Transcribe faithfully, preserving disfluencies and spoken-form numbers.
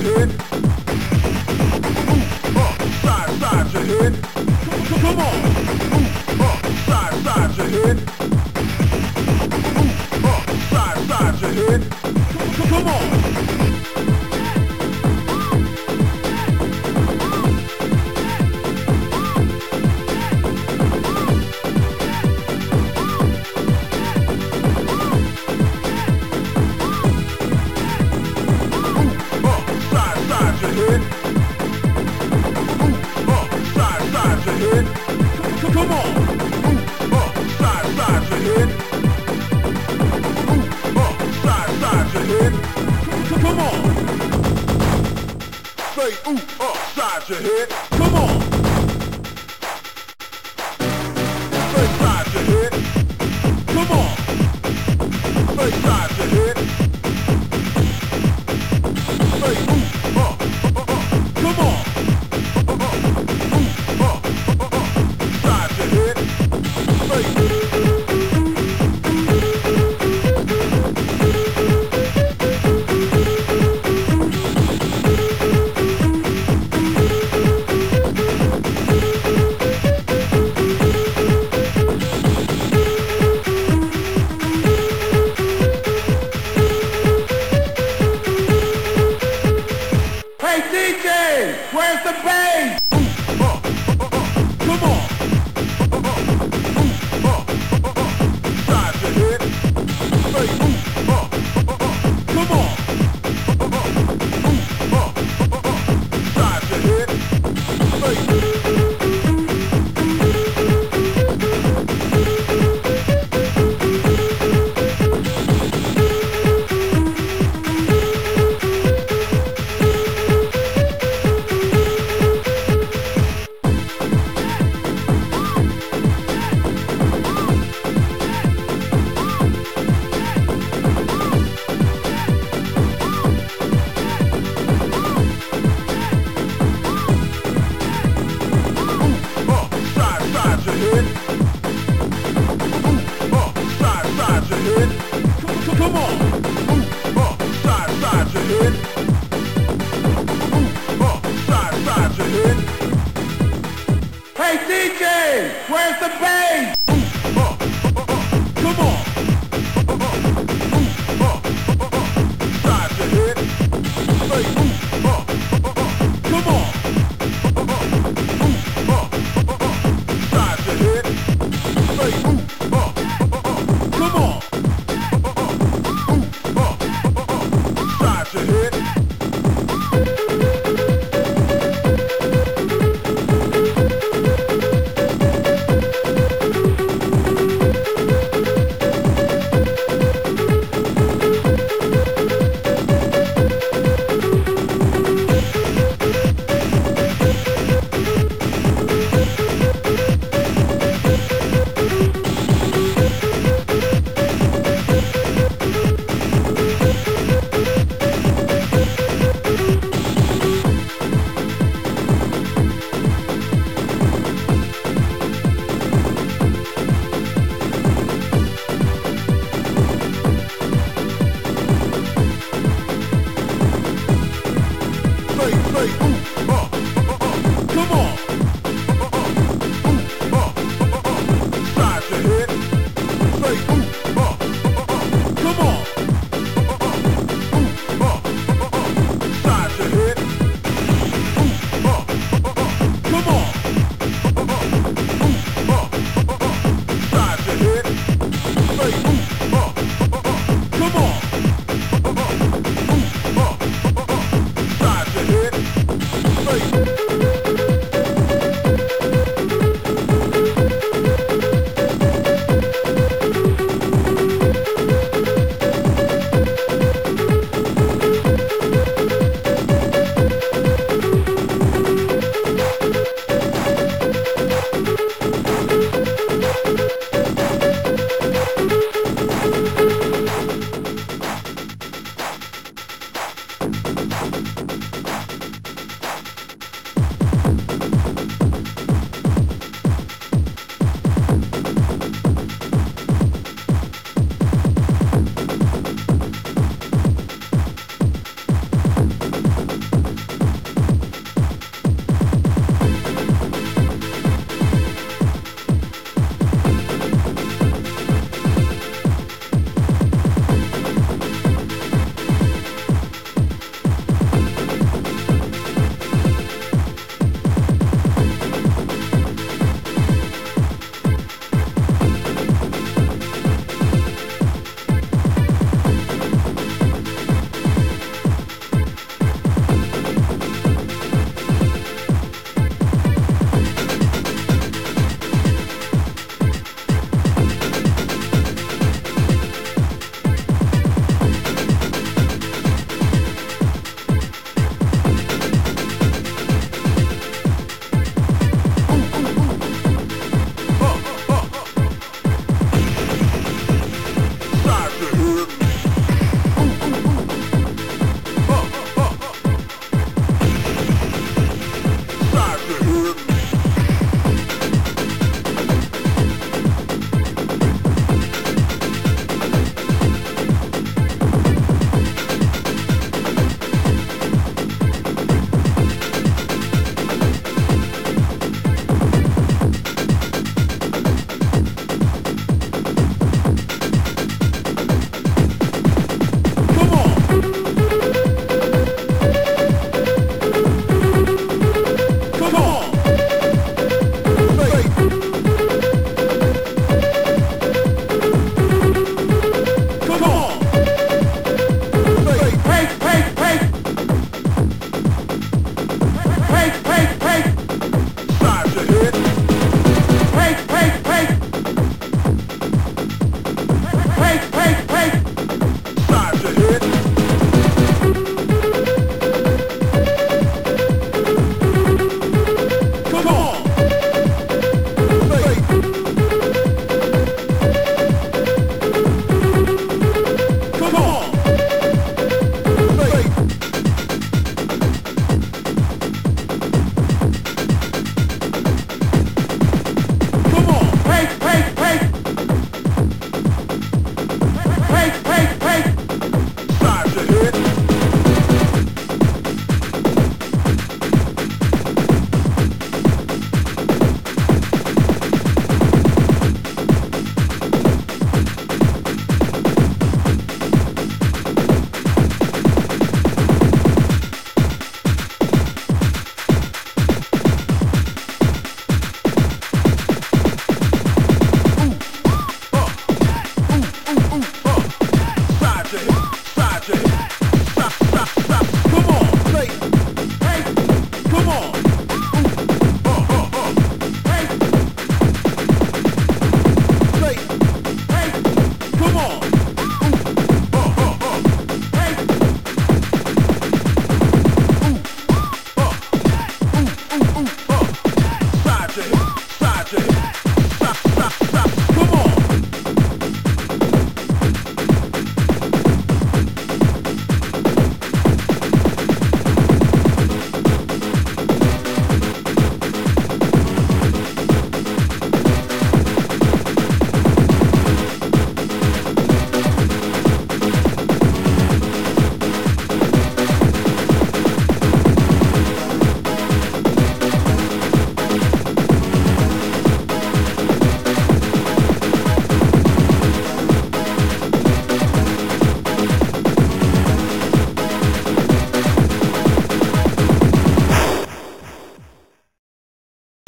head. Ooh, uh, side, side your head. Come on. Ooh, uh, side, side your head. Ooh, uh, side, side your head. Come on. Come on. Ooh, uh, side, side your head. Ooh, uh, side, side your head. Come on. Say ooh, uh, side your head. Come on. Say side your head. Come on. Say side your head. Say ooh, uh, uh, uh, come on. Hey D J, where's the bass? Ooh, uh, uh, uh, come on. Uh, uh, ooh, uh, uh, uh, side your head. Say ooh, uh, uh, uh, come on. Uh, uh, ooh, uh, uh, uh, side your head. Say come on. Ooh, uh, side, side your head. Ooh, uh, side, side your head. Hey D J, where's the bass?